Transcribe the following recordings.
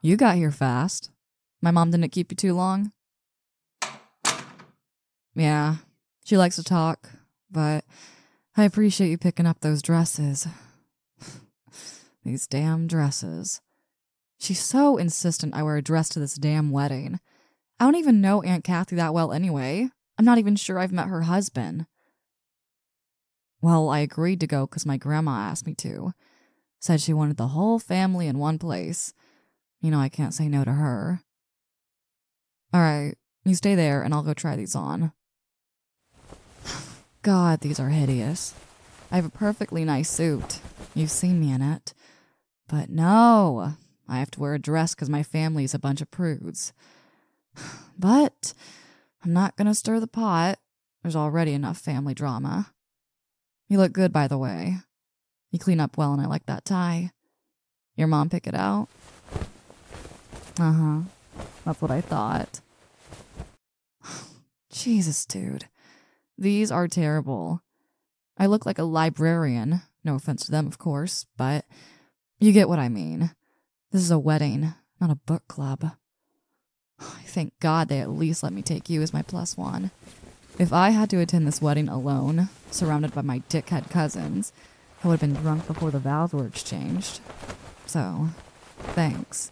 You got here fast. My mom didn't keep you too long? Yeah, she likes to talk, but I appreciate you picking up those dresses. These damn dresses. She's so insistent I wear a dress to this damn wedding. I don't even know Aunt Kathy that well anyway. I'm not even sure I've met her husband. Well, I agreed to go because my grandma asked me to. Said she wanted the whole family in one place. You know I can't say no to her. All right, you stay there and I'll go try these on. God, these are hideous. I have a perfectly nice suit. You've seen me in it. But no, I have to wear a dress because my family's a bunch of prudes. But I'm not going to stir the pot. There's already enough family drama. You look good, by the way. You clean up well and I like that tie. Your mom pick it out? Uh-huh. That's what I thought. Jesus, dude. These are terrible. I look like a librarian. No offense to them, of course, but you get what I mean. This is a wedding, not a book club. Thank God they at least let me take you as my plus one. If I had to attend this wedding alone, surrounded by my dickhead cousins, I would have been drunk before the vows were exchanged. So, thanks.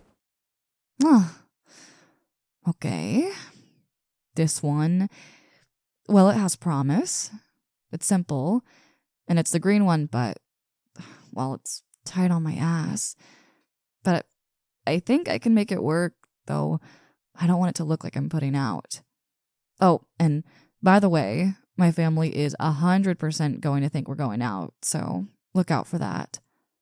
Okay. This one, well, it has promise. It's simple, and it's the green one, but, well, it's tight on my ass. But I think I can make it work, though I don't want it to look like I'm putting out. Oh, and by the way, my family is 100% going to think we're going out, so look out for that.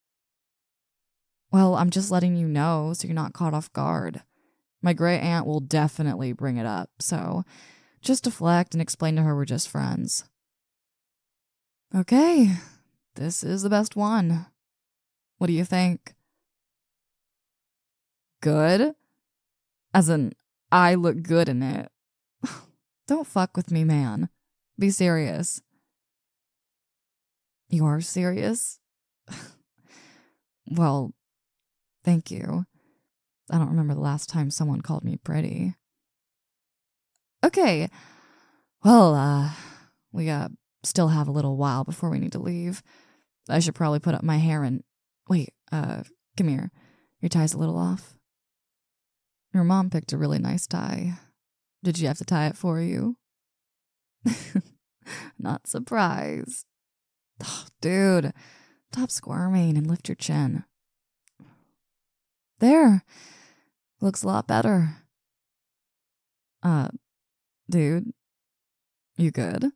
Well, I'm just letting you know so you're not caught off guard. My great aunt will definitely bring it up, so just deflect and explain to her we're just friends. Okay, this is the best one. What do you think? Good? As in, I look good in it. Don't fuck with me, man. Be serious. You are serious? Well, thank you. I don't remember the last time someone called me pretty. Okay. Well, we still have a little while before we need to leave. I should probably put up my hair and... Wait, come here. Your tie's a little off. Your mom picked a really nice tie. Did she have to tie it for you? Not surprised. Oh, dude, stop squirming and lift your chin. There. Looks a lot better. Dude, you good?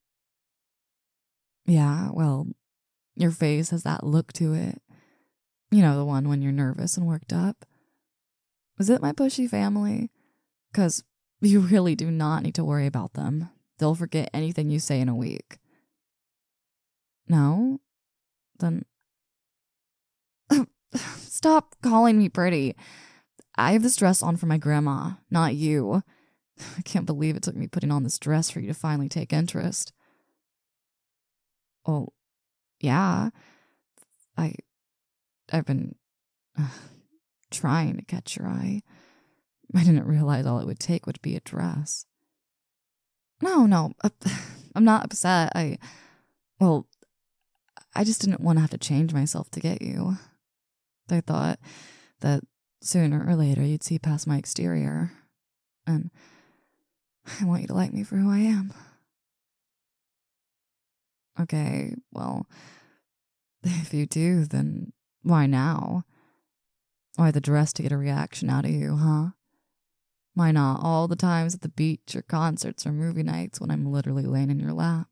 Yeah, well, your face has that look to it. You know, the one when you're nervous and worked up. Was it my pushy family? 'Cause you really do not need to worry about them. They'll forget anything you say in a week. No? Then... Stop calling me pretty. I have this dress on for my grandma, not you. I can't believe it took me putting on this dress for you to finally take interest. Oh, yeah. I've been trying to catch your eye. I didn't realize all it would take would be a dress. No, I'm not upset. I just didn't want to have to change myself to get you. I thought that sooner or later you'd see past my exterior. And I want you to like me for who I am. Okay, well, if you do, then why now? Why the dress to get a reaction out of you, huh? Why not all the times at the beach or concerts or movie nights when I'm literally laying in your lap?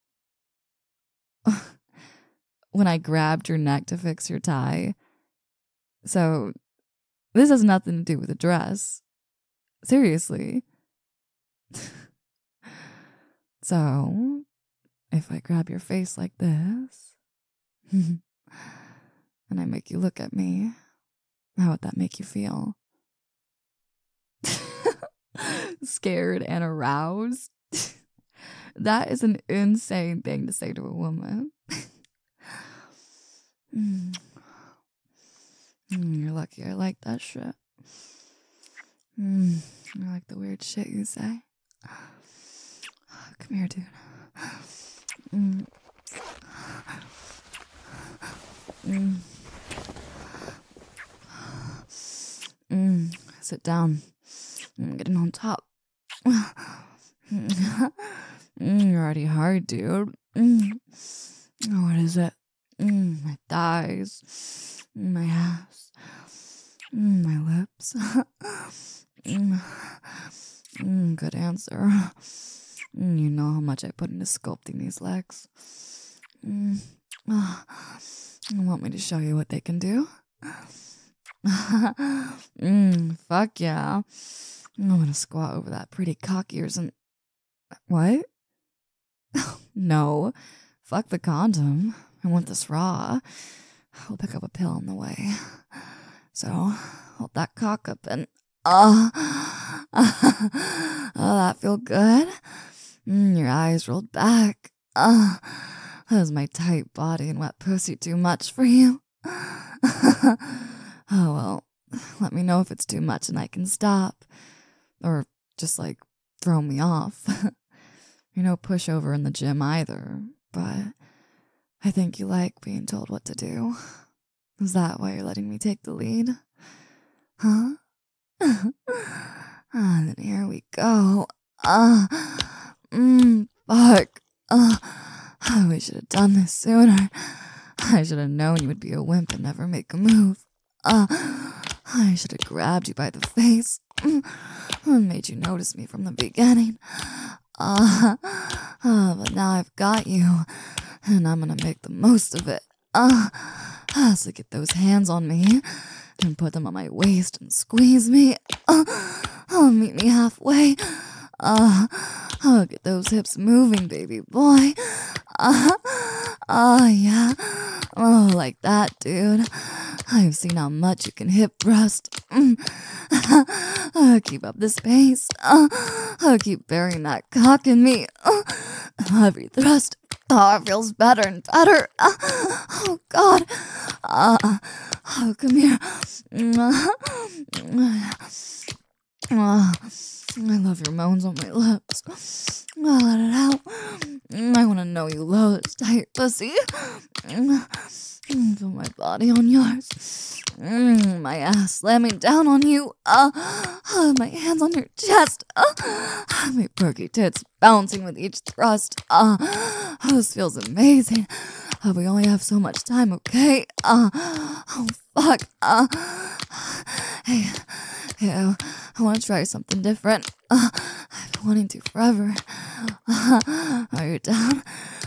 When I grabbed your neck to fix your tie. So, this has nothing to do with the dress. Seriously. So, if I grab your face like this, and I make you look at me, how would that make you feel? Scared and aroused? That is an insane thing to say to a woman. You're lucky I like that shit. I like the weird shit you say. Come here, dude. Sit down. I'm getting on top. You're already hard, dude. What is it? My thighs. My ass. My lips. Good answer. You know how much I put into sculpting these legs. You want me to show you what they can do? Fuck yeah. I'm gonna squat over that pretty cock ears and... What? No. Fuck the condom. I want this raw. I'll pick up a pill on the way. So, hold that cock up and... Oh, that feel good? Your eyes rolled back. Is my tight body and wet pussy too much for you? Oh, well, let me know if it's too much and I can stop. Or just, throw me off. You're no pushover in the gym either, but I think you like being told what to do. Is that why you're letting me take the lead? Huh? Then here we go. Fuck. We should have done this sooner. I should have known you would be a wimp and never make a move. I should have grabbed you by the face and made you notice me from the beginning. But now I've got you, and I'm gonna make the most of it. So get those hands on me and put them on my waist and squeeze me. Meet me halfway. Get those hips moving, baby boy. Yeah. Oh, like that, dude. I've seen how much you can hip thrust. Keep up this pace. Keep burying that cock in me. Every thrust. It feels better and better. Oh, God. Come here. I love your moans on my lips. Let it out. I want to know you love this tight pussy. Feel my body on yours. My ass slamming down on you. My hands on your chest. My perky tits bouncing with each thrust. This feels amazing. We only have so much time, okay? Oh, fuck. Hey, I want to try something different. I've been wanting to forever. Are you down?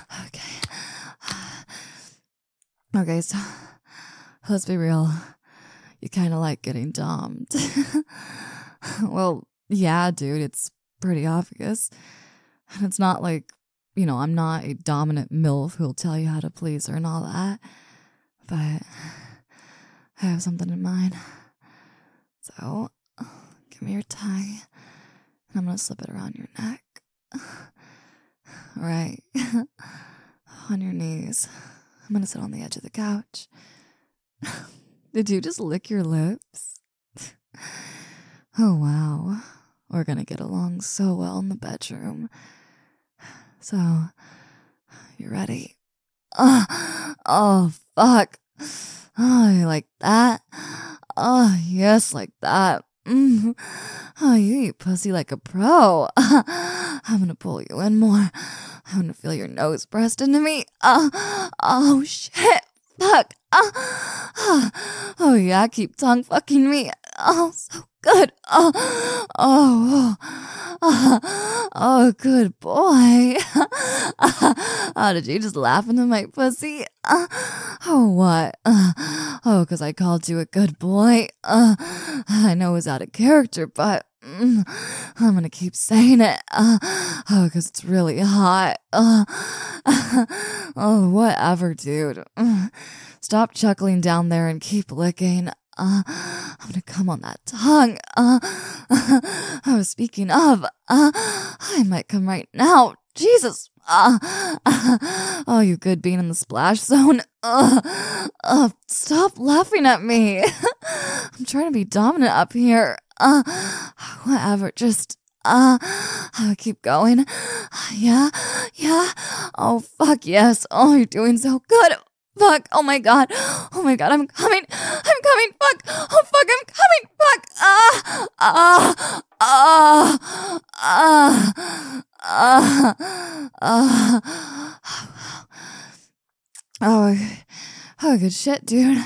Okay, so let's be real. You kind of like getting dommed. Well, yeah, dude, it's pretty obvious. And it's not like, I'm not a dominant MILF who'll tell you how to please her and all that. But I have something in mind. So, give me your tie. And I'm going to slip it around your neck. Right. On your knees. I'm going to sit on the edge of the couch. Did you just lick your lips? Oh, wow. We're going to get along so well in the bedroom. So, you ready? Oh, fuck. Oh, you like that? Oh, yes, like that. Oh, you eat pussy like a pro. I'm gonna pull you in more. I'm gonna feel your nose pressed into me. Oh, shit. Fuck. Oh, yeah, keep tongue fucking me. Oh, so good. Oh, good boy. Did you just laugh into my pussy? Oh, what? Oh, because I called you a good boy. I know it was out of character, but I'm gonna keep saying it. Because it's really hot. Oh, whatever, dude. Stop chuckling down there and keep licking. I'm gonna come on that tongue. Speaking of, I might come right now. Jesus. Oh, you good being in the splash zone. Stop laughing at me. I'm trying to be dominant up here. Whatever, just, keep going. Yeah. Oh, fuck yes. Oh, you're doing so good. Fuck, oh my god, I'm coming, fuck, oh fuck, I'm coming, fuck, oh, good shit, dude.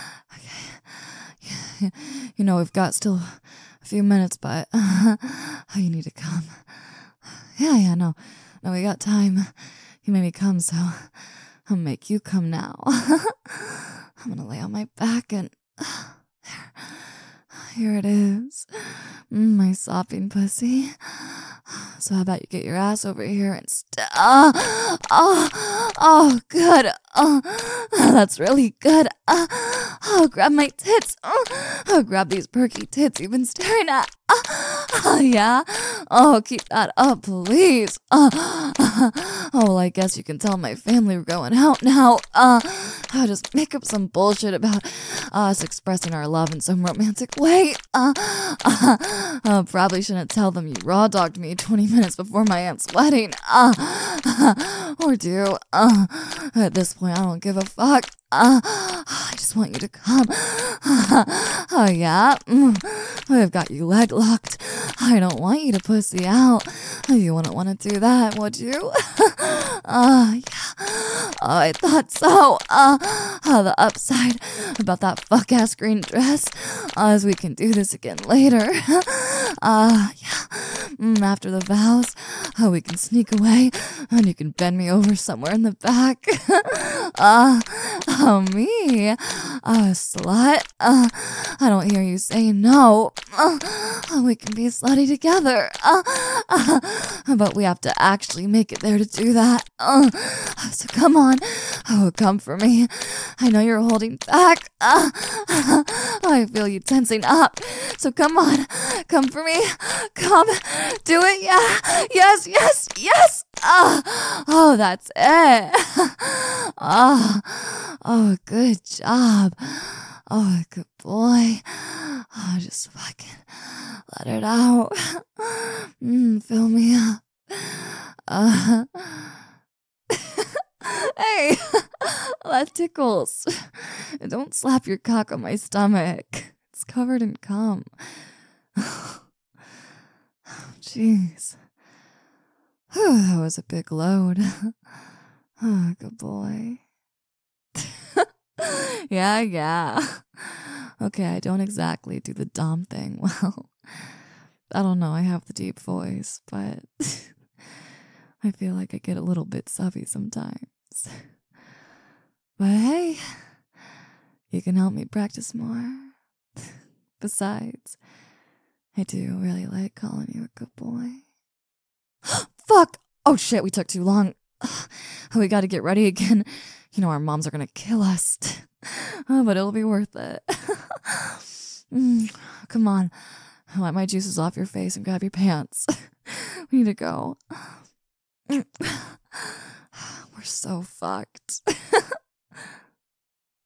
Okay. You know, we've got still a few minutes, but, you need to come. Yeah, no, we got time. You made me come, so I'll make you come now. I'm gonna lay on my back and there. Here it is. My sopping pussy. So how about you get your ass over here and good. That's really good. Grab my tits. Grab these perky tits you've been staring at. Yeah. Keep that up, please. Well, I guess you can tell my family we're going out now. I'll just make up some bullshit about us expressing our love in some romantic way. Probably shouldn't tell them you raw dogged me 20 minutes before my aunt's wedding. Or do. At this point, I don't give a fuck. I just want you to come. Yeah. I've got you leg locked. I don't want you to pussy out. You wouldn't want to do that, would you? Yeah. I thought so. The upside about that fuck-ass green dress is we can do this again later. Yeah. After the vows, we can sneak away and you can bend me over somewhere in the back. Me? Slut? I don't hear you say no. We can be slutty together. But we have to actually make it there to do that. So come on. Come for me. I know you're holding back. I feel you tensing up. So come on. Come for me. Come. Do it. Yeah. Yes. Oh, that's it. Oh, good job. Oh, good boy. Oh, just fucking let it out. Fill me up. Hey, that tickles. Don't slap your cock on my stomach. It's covered in cum. Jeez. That was a big load. Oh, good boy. Yeah. Okay, I don't exactly do the dom thing well. I don't know, I have the deep voice, but I feel like I get a little bit subby sometimes. But hey, you can help me practice more. Besides, I do really like calling you a good boy. Fuck! Oh shit, we took too long. We gotta get ready again. You know our moms are gonna kill us. But it'll be worth it. Come on. Wipe my juices off your face and grab your pants. We need to go. We're so fucked.